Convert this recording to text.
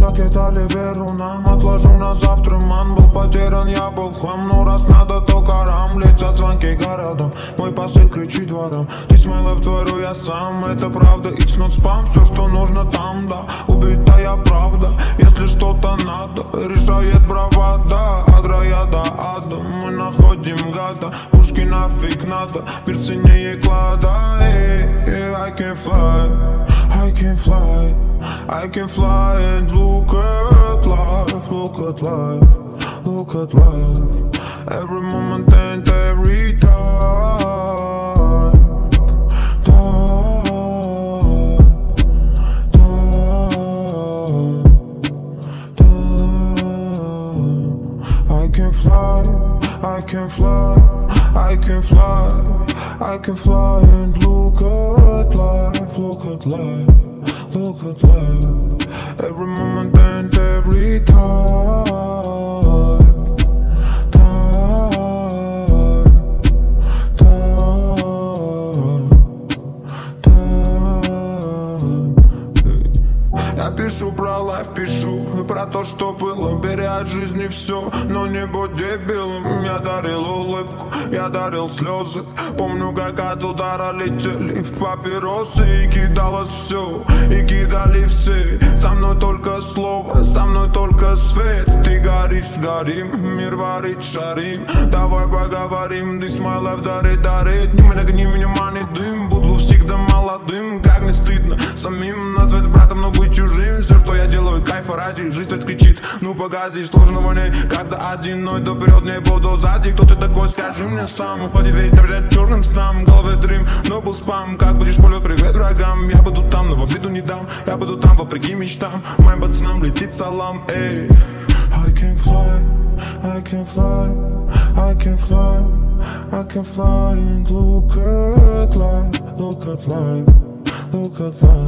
закидали веру нам. Отложу на завтра, ман, был потерян, я был в хлам. Ну раз надо, то карам, летят звонки городом. Мой посыл кричит двором, this my life, творю я сам. Это правда, it's not spam, все, что нужно там, да. Убитая правда, если что-то надо, решает бравада. От рая до ада, мы находим гада. Пушки нафиг надо, мир ценнее клада. I can fly, I can fly, I can fly and look at life, look at life, look at life. Every moment and every time, I can fly, I can fly, I can fly, I can fly and look at life, look at life, look at life. Every moment and every time, Я пишу про лайф, пишу про то, что было. Бери от жизни все, но не будь дебилом. Я дарил улыбку, я дарил слезы. Помню, как от удара летели папиросы. И кидалось все, и кидали все. Со мной только слово, со мной только свет. Ты горишь, горим, мир варит, шарим. Давай поговорим, this my life, дарит. Не нагни меня, манит дым. Буду всегда молодым, как не стыдно самим назвать братом, но быть чужим. Все, что я делаю, кайфа ради. Жизнь ведь кричит, ну погоди, сложного не. Когда один, но иду вперед, не буду сзади. Кто ты такой, скажи мне сам. Уходит ведь доверять черным снам. Голове дрим, но был спам. Как будешь полет, привет врагам. Я буду там, но в обиду не дам. Я буду там, вопреки мечтам. Моим пацанам летит салам, эй. I can fly, I can fly, I can fly, I can fly and look at life, look at life, look at life.